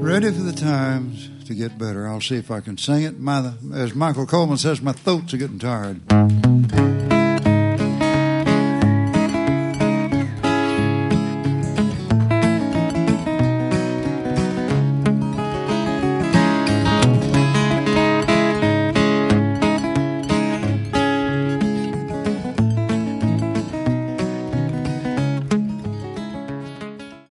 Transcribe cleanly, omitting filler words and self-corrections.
Ready for the times to get better. I'll see if I can sing it. As Michael Coleman says, my throats are getting tired.